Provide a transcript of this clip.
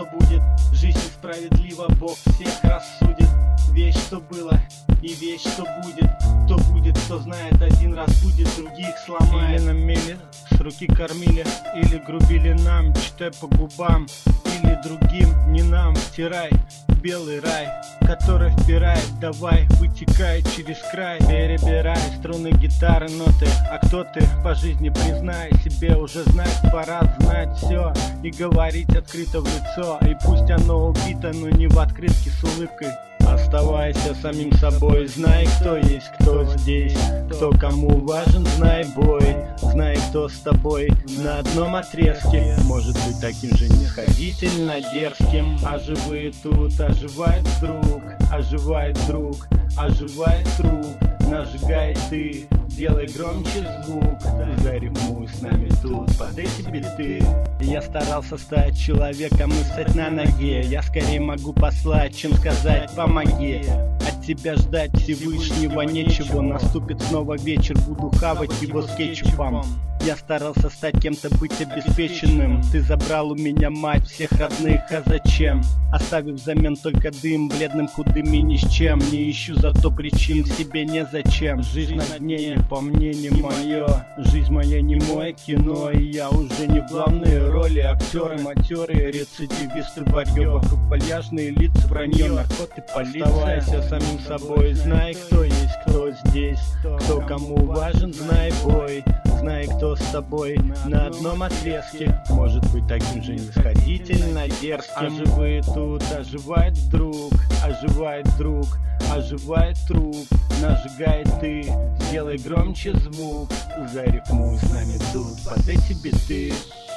будет. Жизнь несправедлива, Бог всех рассудит. Вещь, что было, и вещь, что будет. Кто будет, кто знает, один раз будет, других сломает. Или на мели с руки кормили, или грубили нам, читай по губам. Или другим, не нам, втирай белый рай, который впирает. Давай, вытекай через край, перебирай струны гитары, ноты. А кто ты по жизни, признай себе, уже знать пора знать все и говорить открыто в лицо. И пусть оно убито, но не в открытке с улыбкой. Оставайся самим собой, знай, кто есть, кто здесь, кто кому важен, знай бой. Знай, кто с тобой на одном отрезке, может быть таким же нисходительно дерзким. А живые тут оживает вдруг, оживает друг, оживает труп. Нажигай ты, делай громче звук, зарифмуй с нами тут под эти биты. Я старался стать человеком и стать на ноге. Я скорее могу послать, чем сказать помоги. От тебя ждать Всевышнего нечего. Наступит снова вечер, буду хавать его с кетчупом. Я старался стать кем-то, быть обеспеченным. Ты забрал у меня мать, всех родных, а зачем? Оставив взамен только дым, бледным, худым и ни с чем. Не ищу зато причин, себе незачем. Жизнь на дне, по мнению мое. Жизнь моя не мое кино, и я уже не в главной роли. Актеры, матерые, рецидивисты, варьё. Вокруг пальяжные лица, вранье, наркоты, полиция. Оставайся самим собой, знай, кто есть, кто здесь, кто кому важен, знай бой. Знай, кто с тобой на одном отрезке, может быть таким же нисходительно дерзким. А живые тут оживает вдруг, оживает друг, оживает труп. Нажигай ты, сделай громче звук, зарифмуй с нами тут под эти биты.